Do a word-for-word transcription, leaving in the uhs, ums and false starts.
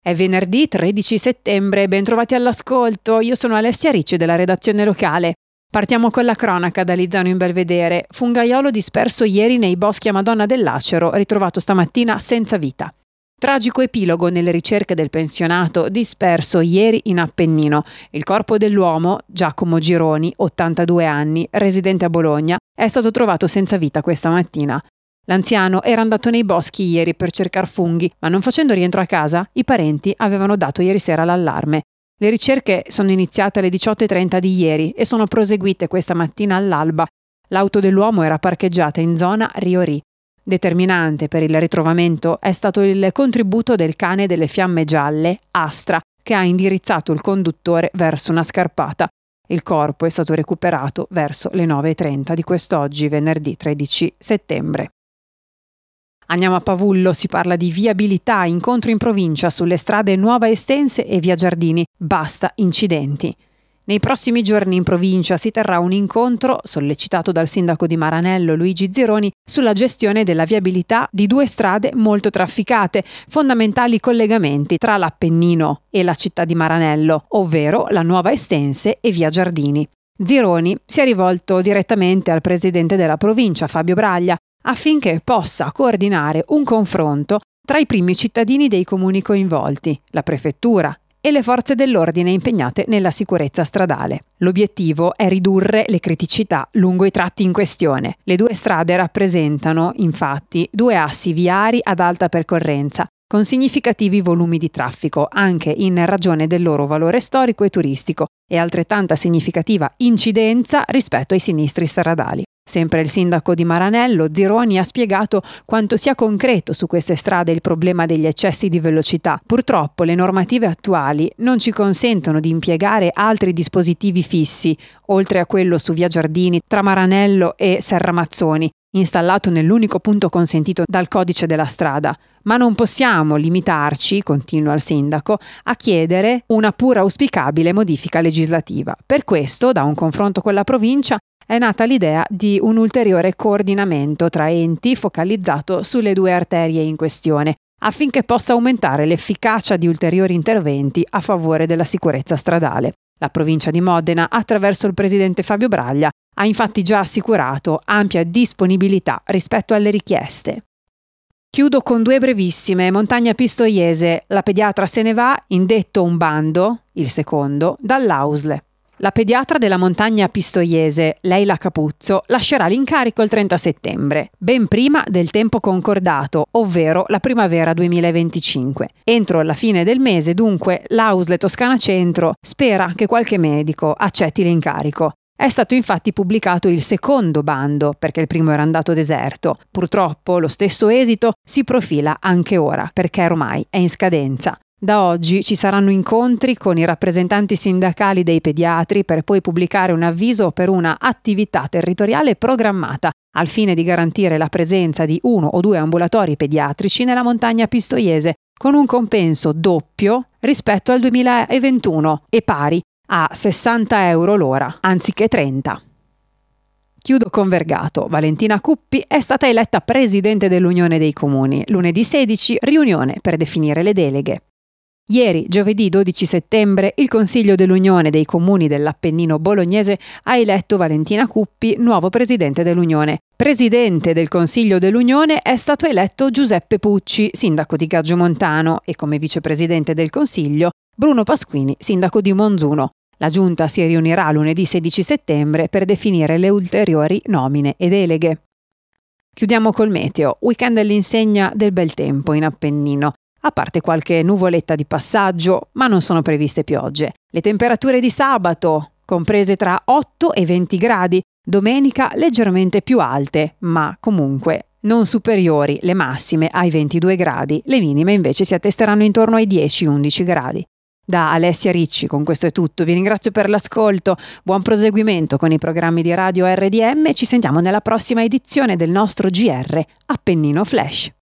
È venerdì tredici settembre, bentrovati all'ascolto, io sono Alessia Ricci della redazione locale. Partiamo con la cronaca da Lizzano in Belvedere. Fungaiolo disperso ieri nei boschi a Madonna del Lacero, ritrovato stamattina senza vita. Tragico epilogo nelle ricerche del pensionato disperso ieri in Appennino. Il corpo dell'uomo, Giacomo Gironi, ottantadue anni, residente a Bologna, è stato trovato senza vita questa mattina. L'anziano era andato nei boschi ieri per cercare funghi, ma non facendo rientro a casa, i parenti avevano dato ieri sera l'allarme. Le ricerche sono iniziate alle diciotto e trenta di ieri e sono proseguite questa mattina all'alba. L'auto dell'uomo era parcheggiata in zona Riori. Determinante per il ritrovamento è stato il contributo del cane delle fiamme gialle, Astra, che ha indirizzato il conduttore verso una scarpata. Il corpo è stato recuperato verso le nove e trenta di quest'oggi, venerdì tredici settembre. Andiamo a Pavullo, si parla di viabilità, incontro in provincia sulle strade Nuova Estense e Via Giardini, basta incidenti. Nei prossimi giorni in provincia si terrà un incontro, sollecitato dal sindaco di Maranello Luigi Zironi, sulla gestione della viabilità di due strade molto trafficate, fondamentali collegamenti tra l'Appennino e la città di Maranello, ovvero la Nuova Estense e Via Giardini. Zironi si è rivolto direttamente al presidente della provincia, Fabio Braglia, affinché possa coordinare un confronto tra i primi cittadini dei comuni coinvolti, la prefettura e le forze dell'ordine impegnate nella sicurezza stradale. L'obiettivo è ridurre le criticità lungo i tratti in questione. Le due strade rappresentano, infatti, due assi viari ad alta percorrenza, con significativi volumi di traffico, anche in ragione del loro valore storico e turistico, e altrettanta significativa incidenza rispetto ai sinistri stradali. Sempre il sindaco di Maranello, Zironi, ha spiegato quanto sia concreto su queste strade il problema degli eccessi di velocità. Purtroppo le normative attuali non ci consentono di impiegare altri dispositivi fissi, oltre a quello su Via Giardini tra Maranello e Serramazzoni, installato nell'unico punto consentito dal codice della strada. Ma non possiamo limitarci, continua il sindaco, a chiedere una pura auspicabile modifica legislativa. Per questo, da un confronto con la provincia, è nata l'idea di un ulteriore coordinamento tra enti focalizzato sulle due arterie in questione, affinché possa aumentare l'efficacia di ulteriori interventi a favore della sicurezza stradale. La provincia di Modena, attraverso il presidente Fabio Braglia, ha infatti già assicurato ampia disponibilità rispetto alle richieste. Chiudo con due brevissime. Montagna Pistoiese, la pediatra se ne va, indetto un bando, il secondo, dall'A U S L. La pediatra della Montagna Pistoiese, Leila Capuzzo, lascerà l'incarico il trenta settembre, ben prima del tempo concordato, ovvero la primavera duemilaventicinque. Entro la fine del mese, dunque, l'A U S L Toscana Centro spera che qualche medico accetti l'incarico. È stato infatti pubblicato il secondo bando, perché il primo era andato deserto. Purtroppo lo stesso esito si profila anche ora, perché ormai è in scadenza. Da oggi ci saranno incontri con i rappresentanti sindacali dei pediatri per poi pubblicare un avviso per una attività territoriale programmata al fine di garantire la presenza di uno o due ambulatori pediatrici nella Montagna Pistoiese con un compenso doppio rispetto al duemilaventuno e pari a sessanta euro l'ora anziché trenta. Chiudo con Vergato. Valentina Cuppi è stata eletta presidente dell'Unione dei Comuni. Lunedì sedici, riunione per definire le deleghe. Ieri, giovedì dodici settembre, il Consiglio dell'Unione dei Comuni dell'Appennino bolognese ha eletto Valentina Cuppi nuovo presidente dell'Unione. Presidente del Consiglio dell'Unione è stato eletto Giuseppe Pucci, sindaco di Gaggiomontano, e come vicepresidente del Consiglio Bruno Pasquini, sindaco di Monzuno. La Giunta si riunirà lunedì sedici settembre per definire le ulteriori nomine e deleghe. Chiudiamo col meteo. Weekend all'insegna del bel tempo in Appennino. A parte qualche nuvoletta di passaggio, ma non sono previste piogge. Le temperature di sabato, comprese tra otto e venti gradi, domenica leggermente più alte, ma comunque non superiori le massime ai ventidue gradi, le minime invece si attesteranno intorno ai dieci undici gradi. Da Alessia Ricci con questo è tutto, vi ringrazio per l'ascolto, buon proseguimento con i programmi di Radio R D M e ci sentiamo nella prossima edizione del nostro G R Appennino Flash.